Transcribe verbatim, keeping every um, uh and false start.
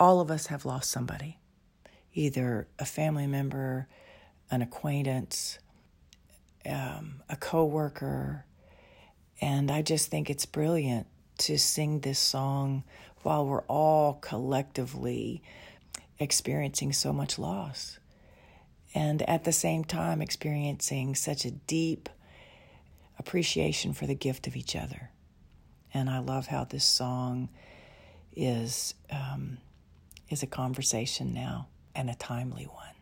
all of us have lost somebody, either a family member, an acquaintance, um, a coworker. And I just think it's brilliant to sing this song while we're all collectively experiencing so much loss. And at the same time, experiencing such a deep appreciation for the gift of each other. And I love how this song is um, is a conversation now, and a timely one.